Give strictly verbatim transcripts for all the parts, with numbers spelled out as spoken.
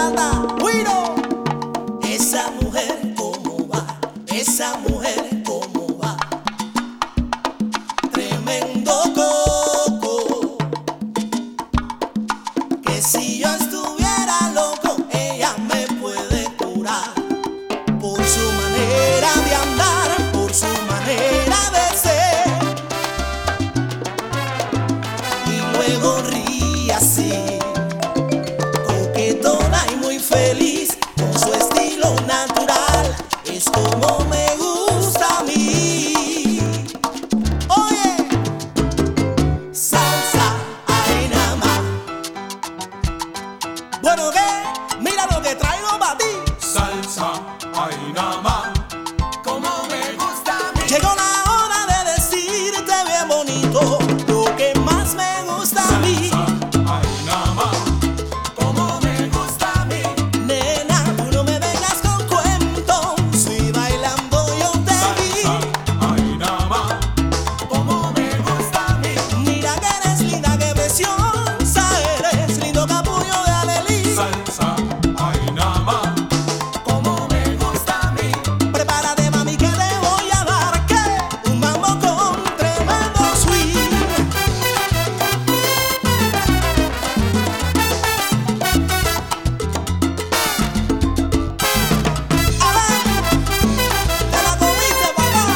bachata. Guiro. Esa mujer cómo va, esa mujer cómo va. Tremendo coco. Que si yo estuviera loco, ella me puede curar. Por su manera de andar, por su manera de ser. Y luego ríe así, coquetona y muy feliz, con su estilo natural. Es como me gusta a mí. Oye, salsa, ay nada más. Bueno, ¿qué? Mira lo que traigo para ti. Salsa, ay nada más. Como me gusta a mí. Llegó la hora de decirte bien bonito lo que más me gusta a mí. Salsa, ay nada más. Como me gusta a mí. Nena, tú no me vengas con cuentos, si bailando yo te vi. Salsa, ay nada más. Como me gusta a mí. Mira que eres linda, que preciosa eres, lindo capullo de Alelí. Salsa, ay nada más. Como me gusta a mí. Prepárate, mami, que te voy a dar que un mambo con tremendo swing. A ver, te la comiste, papá.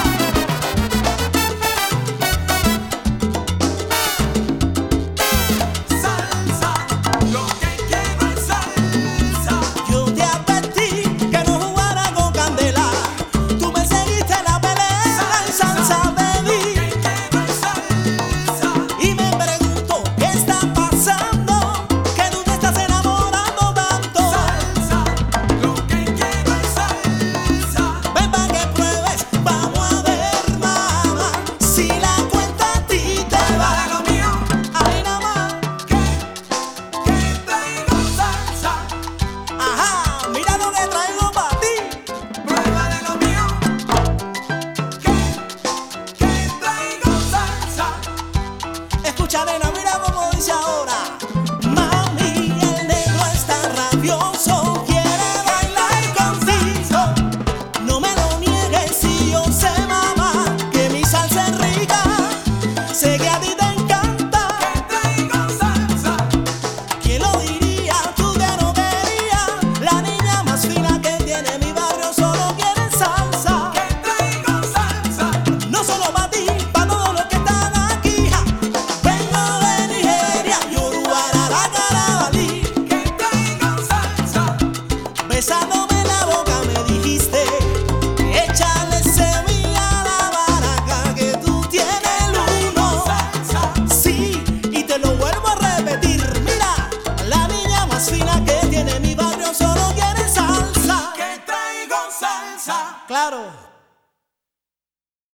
Salsa, lo que quiero es salsa. Yo te advertí que no jugara con candela. Tú me seguiste en la pelea, en salsa te vi. Que quiero es salsa. Y me pregunto qué está pasando, que tú te estás enamorando tanto. Salsa, lo que quiero es salsa. Ven pa' que pruebes, vamos a ver, mamá, si la cuenta a ti te Para va. lo mío, Ahí nada más, que, que traigo salsa. ajá, mira lo que traigo para ti. Prueba de lo mío, que, que traigo salsa. Escucha, nena, mira cómo dice ahora. Mami, el negro está rabioso, quiere bailar contigo. No me lo niegues si yo sé, mamá, que mi salsa es rica. Sé que a ti te encanta. Que traigo salsa. ¿Quién lo diría? Tú que no querías. La niña más fina que tiene mi barrio solo quiere salsa. Que traigo salsa. No solo para ti, para todos los que están aquí. Ja. Vengo de Nigeria, Yoruba, la Carabalí. Que traigo salsa. Besándome la boca me dijiste, échale semilla a la baraca que tú tienes el uno. Salsa. Sí, y te lo vuelvo a repetir. Mira, la niña más fina que tiene mi barrio solo quiere salsa. Que traigo salsa. Claro.